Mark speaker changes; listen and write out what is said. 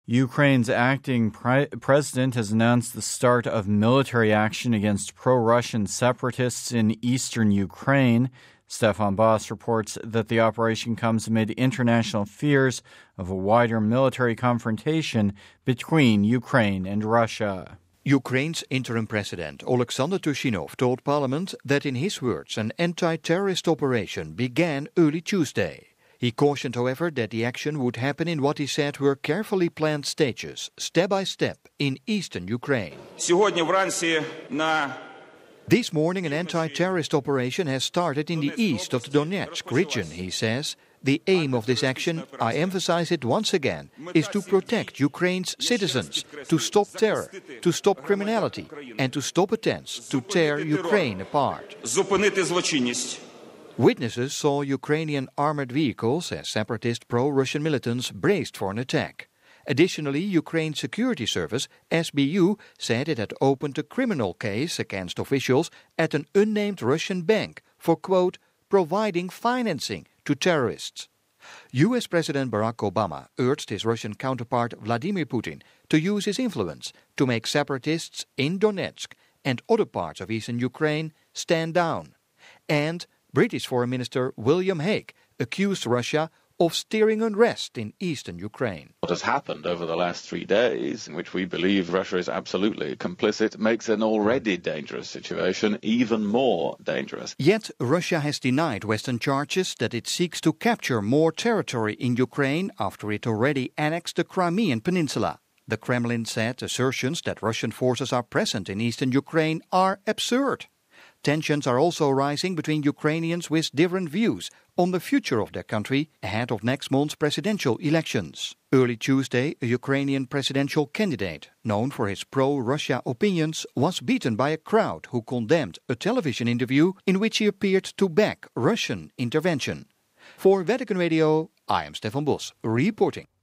Speaker 1: Ukraine's acting president has announced the start of military action against pro-Russian separatists in eastern Ukraine. Stefan Boss reports that the operation comes amid international fears of a wider military confrontation between Ukraine and Russia.
Speaker 2: Ukraine's interim president Oleksandr Turchinov told Parliament that, in his words, an anti-terrorist operation began early Tuesday. He cautioned, however, that the action would happen in what he said were carefully planned stages, step by step, in eastern Ukraine. This morning, an anti-terrorist operation has started in the east of the Donetsk region, he says. The aim of this action, I emphasize it once again, is to protect Ukraine's citizens, to stop terror, to stop criminality, and to stop attempts to tear Ukraine apart. Witnesses saw Ukrainian armored vehicles as separatist pro-Russian militants braced for an attack. Additionally, Ukraine's security service, SBU, said it had opened a criminal case against officials at an unnamed Russian bank for, quote, providing financing to terrorists. US President Barack Obama urged his Russian counterpart Vladimir Putin to use his influence to make separatists in Donetsk and other parts of eastern Ukraine stand down. And British Foreign Minister William Hague accused Russia of steering unrest in eastern Ukraine.
Speaker 3: What has happened over the last 3 days, in which we believe Russia is absolutely complicit, makes an already dangerous situation even more dangerous.
Speaker 2: Yet Russia has denied Western charges that it seeks to capture more territory in Ukraine after it already annexed the Crimean Peninsula. The Kremlin said assertions that Russian forces are present in eastern Ukraine are absurd. Tensions are also rising between Ukrainians with different views on the future of their country ahead of next month's presidential elections. Early Tuesday, a Ukrainian presidential candidate, known for his pro-Russia opinions, was beaten by a crowd who condemned a television interview in which he appeared to back Russian intervention. For Vatican Radio, I am Stefan Bos, reporting.